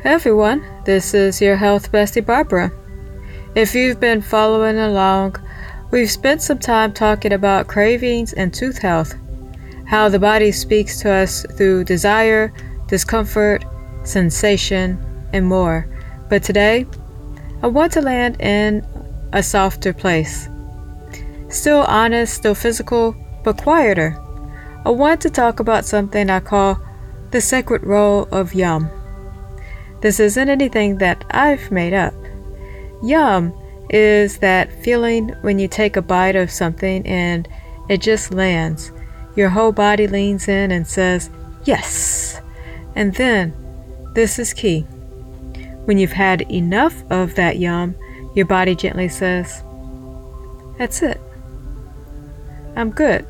Hey everyone, this is your health bestie Barbara. If you've been following along, we've spent some time talking about cravings and tooth health, how the body speaks to us through desire, discomfort, sensation, and more. But today, I want to land in a softer place. Still honest, still physical, but quieter. I want to talk about something I call the sacred role of yum. This isn't anything that I've made up. Yum is that feeling when you take a bite of something and it just lands. Your whole body leans in and says, yes. And then, this is key. When you've had enough of that yum, your body gently says, that's it. I'm good.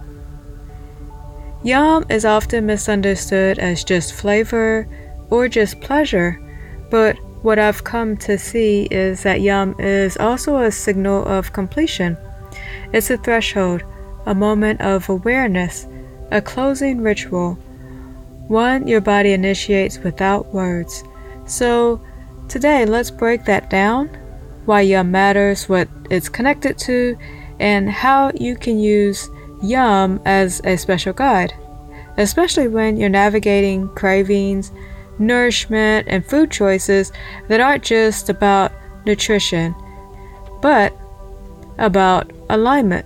Yum is often misunderstood as just flavor or just pleasure, but what I've come to see is that yum is also a signal of completion. It's a threshold, a moment of awareness, a closing ritual, one your body initiates without words. So today, let's break that down, why yum matters, what it's connected to, and how you can use yum as a special guide, especially when you're navigating cravings, nourishment, and food choices that aren't just about nutrition, but about alignment.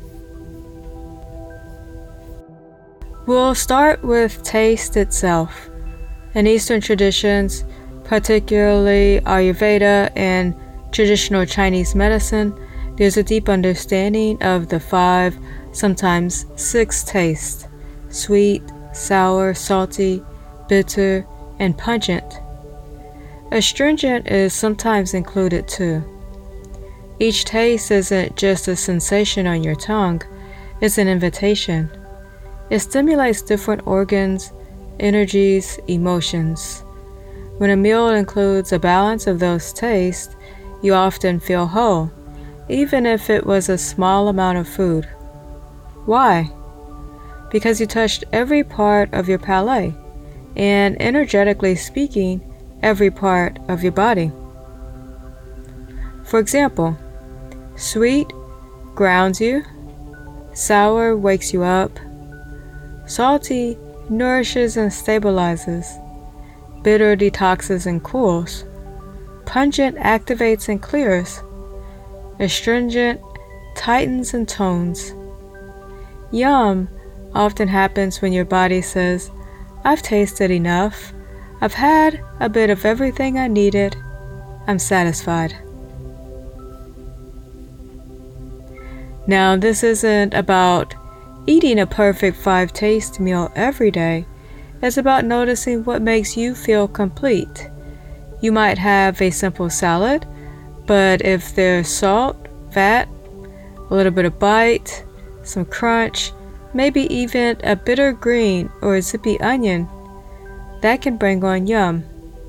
We'll start with taste itself. In Eastern traditions, particularly Ayurveda and traditional Chinese medicine, there's a deep understanding of the 5, sometimes 6 tastes: sweet, sour, salty, bitter, and pungent. Astringent is sometimes included too. Each taste isn't just a sensation on your tongue, it's an invitation. It stimulates different organs, energies, emotions. When a meal includes a balance of those tastes, you often feel whole, even if it was a small amount of food. Why? Because you touched every part of your palate, and energetically speaking, every part of your body. For example, sweet grounds you, sour wakes you up, salty nourishes and stabilizes, bitter detoxes and cools, pungent activates and clears, astringent tightens and tones. Yum often happens when your body says, I've tasted enough. I've had a bit of everything I needed. I'm satisfied. Now, this isn't about eating a perfect 5-taste meal every day. It's about noticing what makes you feel complete. You might have a simple salad, but if there's salt, fat, a little bit of bite, some crunch, maybe even a bitter green or a zippy onion, that can bring on yum.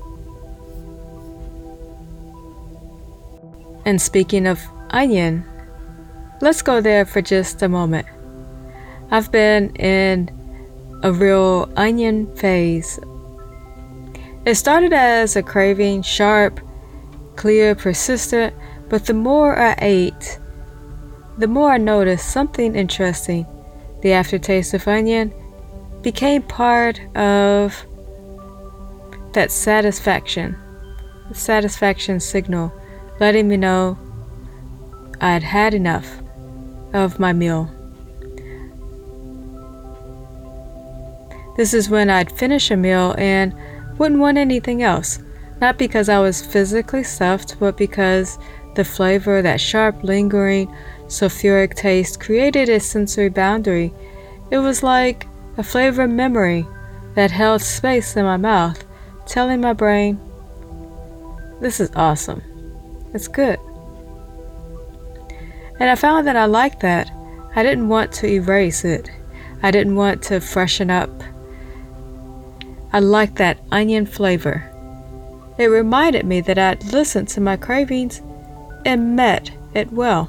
And speaking of onion, let's go there for just a moment. I've been in a real onion phase. It started as a craving, sharp, clear, persistent, but the more I ate, the more I noticed something interesting. The aftertaste of onion became part of that satisfaction signal, letting me know I'd had enough of my meal. This is when I'd finish a meal and wouldn't want anything else, not because I was physically stuffed, but because the flavor, that sharp, lingering, sulfuric taste created a sensory boundary. It was like a flavor memory that held space in my mouth, telling my brain, this is awesome. It's good. And I found that I liked that. I didn't want to erase it. I didn't want to freshen up. I liked that onion flavor. It reminded me that I'd listened to my cravings and met it well.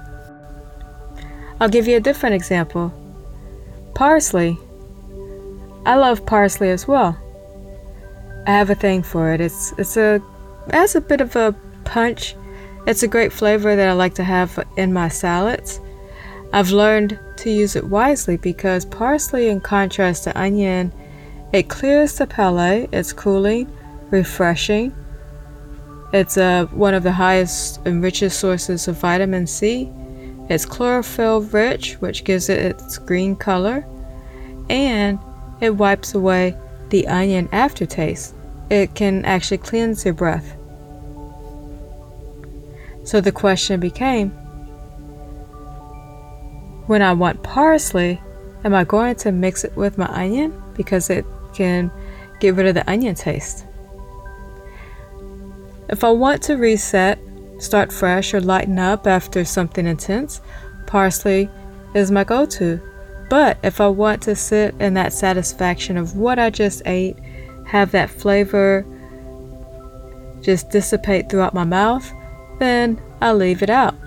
I'll give you a different example. Parsley. I love parsley as well. I have a thing for it. It has a bit of a punch. It's a great flavor that I like to have in my salads. I've learned to use it wisely because parsley, in contrast to onion, it clears the palate, it's cooling, refreshing. It's one of the highest and richest sources of vitamin C. It's chlorophyll rich, which gives it its green color, and it wipes away the onion aftertaste. It can actually cleanse your breath. So the question became, when I want parsley, am I going to mix it with my onion because it can get rid of the onion taste? If I want to reset, start fresh, or lighten up after something intense, parsley is my go-to. But if I want to sit in that satisfaction of what I just ate, have that flavor just dissipate throughout my mouth, then I'll leave it out.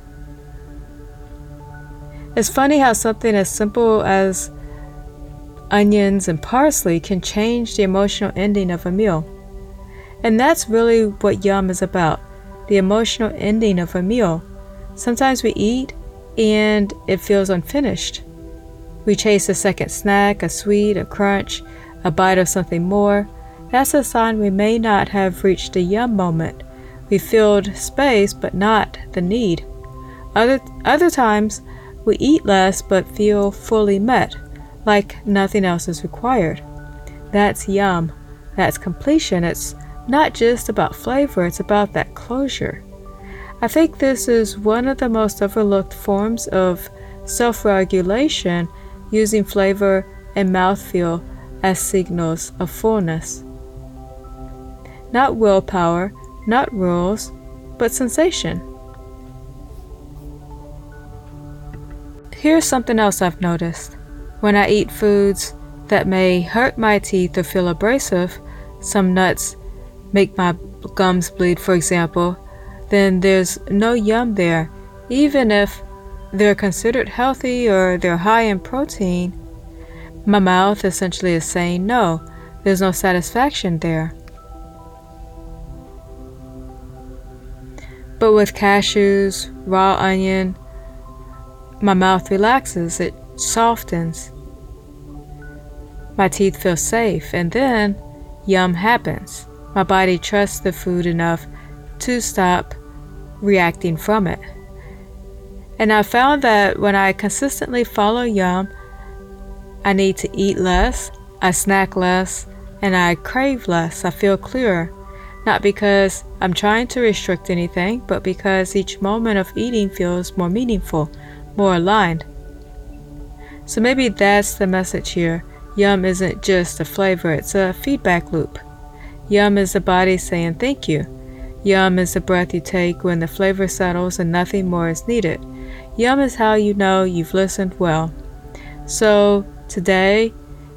It's funny how something as simple as onions and parsley can change the emotional ending of a meal. And that's really what yum is about, the emotional ending of a meal. Sometimes we eat and it feels unfinished. We chase a second snack, a sweet, a crunch, a bite of something more. That's a sign we may not have reached the yum moment. We filled space but not the need. Other times, we eat less but feel fully met, like nothing else is required. That's yum. That's completion. It's not just about flavor, it's about that closure. I think this is one of the most overlooked forms of self-regulation, using flavor and mouthfeel as signals of fullness. Not willpower, not rules, but sensation. Here's something else I've noticed. When I eat foods that may hurt my teeth or feel abrasive, some nuts make my gums bleed, for example, then there's no yum there. Even if they're considered healthy or they're high in protein, my mouth essentially is saying no, there's no satisfaction there. But with cashews, raw onion, my mouth relaxes, it softens. My teeth feel safe, and then yum happens. My body trusts the food enough to stop reacting from it. And I found that when I consistently follow yum, I need to eat less, I snack less, and I crave less. I feel clearer. Not because I'm trying to restrict anything, but because each moment of eating feels more meaningful, more aligned. So maybe that's the message here. Yum isn't just a flavor, it's a feedback loop. Yum is the body saying thank you. Yum is the breath you take when the flavor settles and nothing more is needed. Yum is how you know you've listened well. So today,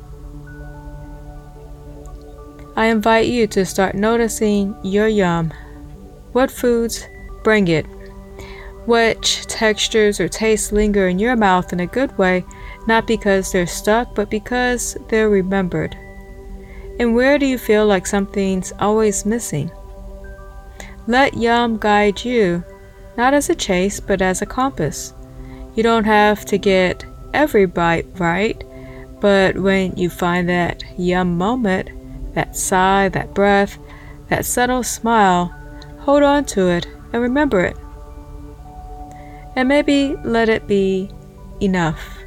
I invite you to start noticing your yum. What foods bring it? Which textures or tastes linger in your mouth in a good way, not because they're stuck, but because they're remembered? And where do you feel like something's always missing? Let yum guide you, not as a chase, but as a compass. You don't have to get every bite right, but when you find that yum moment, that sigh, that breath, that subtle smile, hold on to it and remember it. And maybe let it be enough.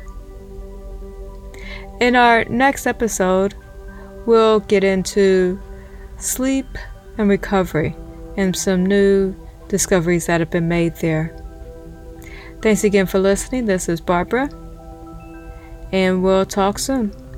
In our next episode, we'll get into sleep and recovery and some new discoveries that have been made there. Thanks again for listening. This is Barbara, and we'll talk soon.